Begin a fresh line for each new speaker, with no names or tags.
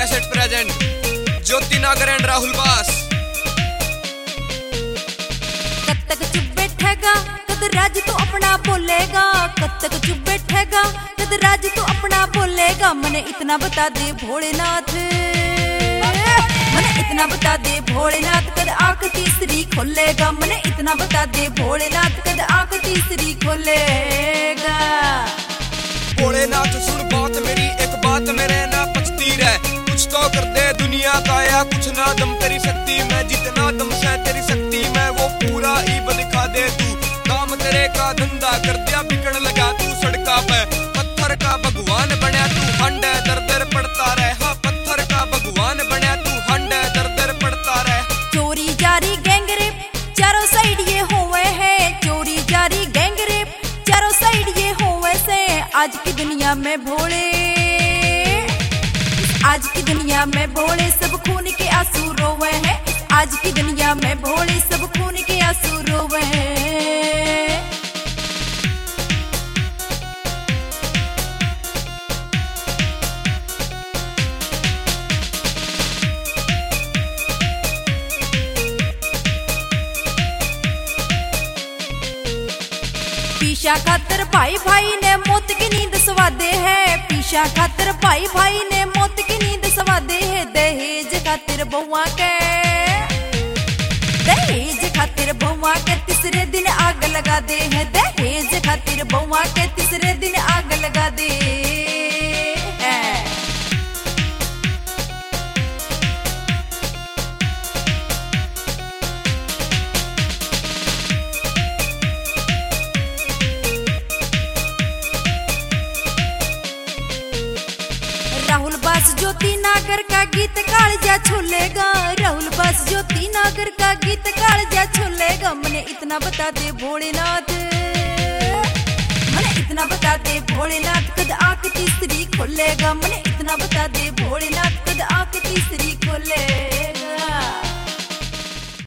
Cassette present ज्योति नागर and Rahul बास।
कब तक चुप बैठेगा कद राज तो अपना बोलेगा, कब तक चुप बैठेगा कद राज तो अपना बोलेगा। मने इतना बता दे भोलेनाथ, मने इतना बता दे भोलेनाथ कद आंख तीसरी खोलेगा। मने इतना बता दे भोलेनाथ कद आंख तीसरी खोलेगा।
भोलेनाथ सुन बात मेरी, एक बात मेरे ना पचती रह। कुछ तो कर दे दुनिया का या कुछ ना दम तेरी शक्ति में, जितना दम से तेरी शक्ति में वो पूरा ईब दिखा दे तू। काम तेरे का धंधा कर दिया बिकन लगा तू सड़का पे, पत्थर का भगवान बनया तू हंड दर दर पड़ता रहे। हाँ पत्थर का भगवान बनया तू हंड दर दर पड़ता रहे।
चोरी जारी गैंगरेप चारों साइड ये होवे है, चोरी जारी गैंगरेप चारों साइड ये होवे से। आज की दुनिया में भोले, आज की दुनिया में भोले सब खून के आंसू रोवे हैं। आज की दुनिया में भोले सब खून के आंसू रोवे हैं। पीछा खातर भाई भाई ने मौत की नींद सवादे है, पीछा खातर भाई भाई ने मौत की नींद सवादे है। दहेज खातिर बउआ के, दहेज खातिर बउआ के तीसरे दिन आग लगा दे है। दहेज खातिर बउआ के तीसरे दिन आग लगा दे है। राहुल बास ज्योति नागर का गीत कालजा छोलेगा, राहुल बास ज्योति नागर का गीत कालजा छोलेगा। मने इतना बता दे भोलेनाथ, मने इतना बता दे भोलेनाथ कद आंख तीसरी खोलेगा। मने इतना बता दे भोलेनाथ कद आंख तीसरी खोलेगा।